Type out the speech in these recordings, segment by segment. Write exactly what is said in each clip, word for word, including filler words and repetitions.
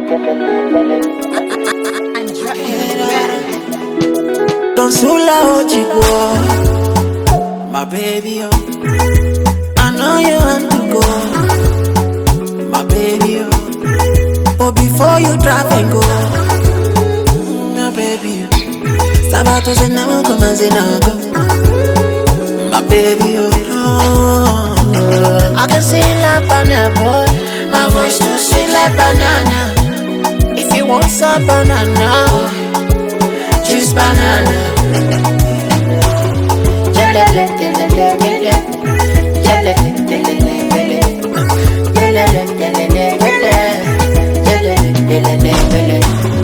Don't sula ochigo, my baby, oh. I know you want to go, my baby, oh. But before you drive and go, my baby, oh. Sabato se namo come se nago, my baby, oh. I can sing like banana boy, my voice too sweet like banana. If you want some banana, juice banana. Jelele, jelele, jelele, jelele, jelele, jelele, jelele, jelele, jelele, jelele.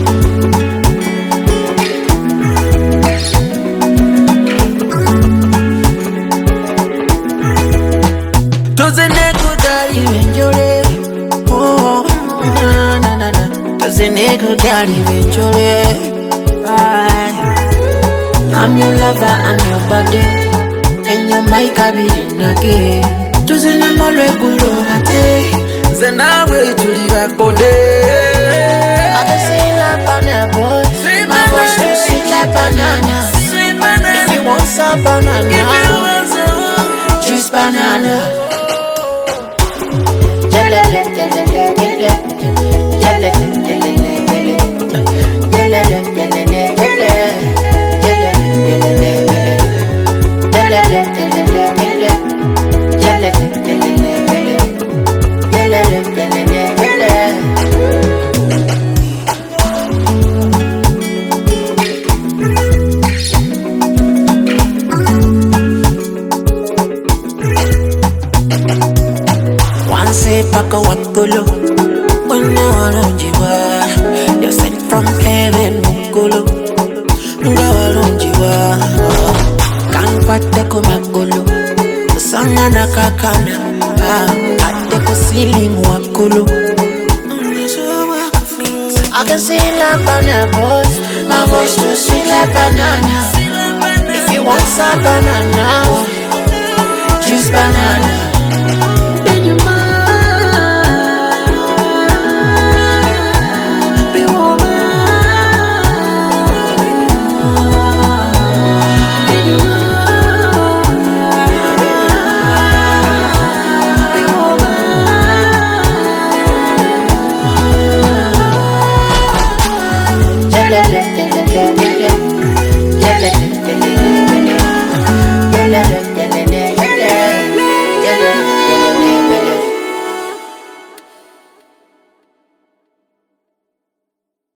Tozene kudari wenjole, oh na na na na. Tozene kudari wenjole, bye. I'm your lover, I'm your body, and you're my cabin again. Tozene mole kulo ate, zena we tuli bakode. I can sing like banana boy, my voice too sweet like banana. If you want some banana, juice banana. Jelele, jelele, jelele, jelele, jelele, jelele, jelele, jelele, Paka wakolo, when you you're sent from heaven, mukolo, ngawarunjiwa, kankwate kumakolo, sanga na kakana, ate kusiling wakolo. I can sing like banana boy, my voice too sweet like banana. If you want some banana,